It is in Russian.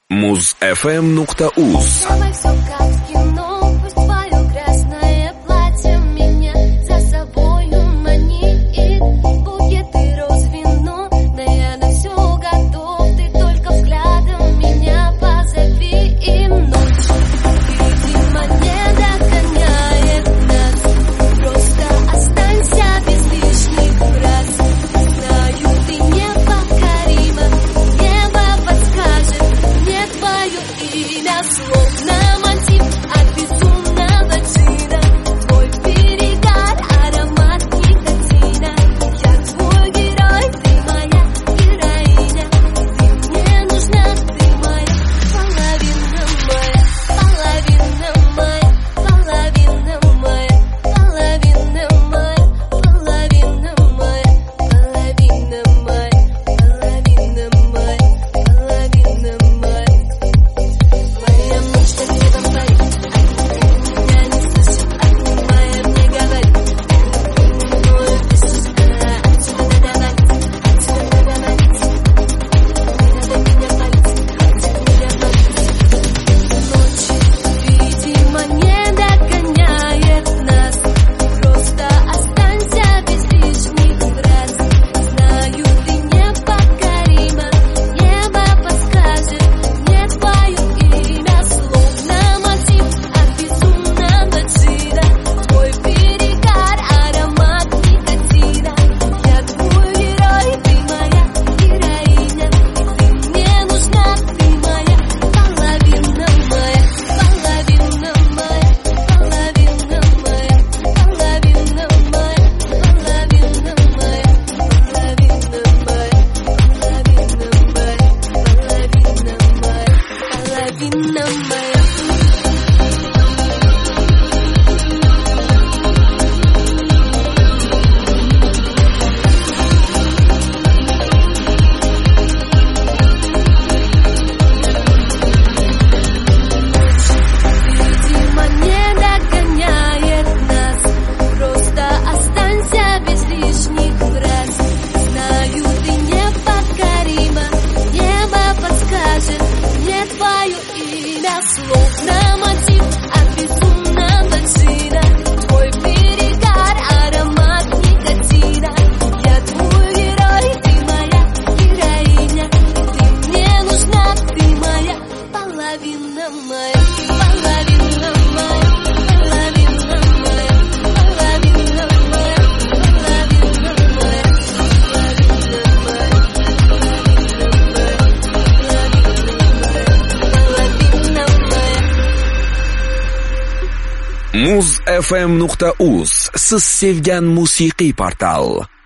Muz-FM.uz. Давай все как в кино, пусть твое грязное платье меня за собою манит. Букеты роз, вино, да я на все готов. Ты только взглядом меня позови. И ночь, видимо, не догоняет нас. Просто останься без лишних фраз. Знаю, ты непокорима, небо подскажет мне твое имя, словно мотив от безумного джина. Твой перегар, аромат никотина. Я твой герой, ты моя героиня. Ты мне нужна, ты моя половина моя, половина моя, половина моя, половина моя, половина моя, половина моя, половина моя, половина моя. Моя мечта где-то парит, меня не слышит, обнимая, мне говорит. Мой песок, отсюда договориться, отсюда договориться. Не надо меня палить, хватит меня палить. Ночь, видимо, не догоняет нас. Просто останься без лишних фраз. Знаю, ты непокорима, небо подскажет мне твое имя, словно мотив от безумного джина. Твой перегар, аромат никотина. Я твой герой, ты моя героиня. Ты мне нужна, ты моя половина моя, половина моя, половина моя, половина моя, половина моя, половина моя, половина моя, половина моя. Видимо, не догоняет нас. Просто останься без лишних фраз. Знаю, ты непокорима, небо подскажет мне твое имя, словно мотив от безумного джина. Твой перегар, аромат никотина. Я твой герой, ты моя героиня. Ты мне нужна, ты моя половина моя, половина моя, половина моя, половина моя, половина моя, половина моя. Muz-FM.uz. Siz sevgan musiqiy portal.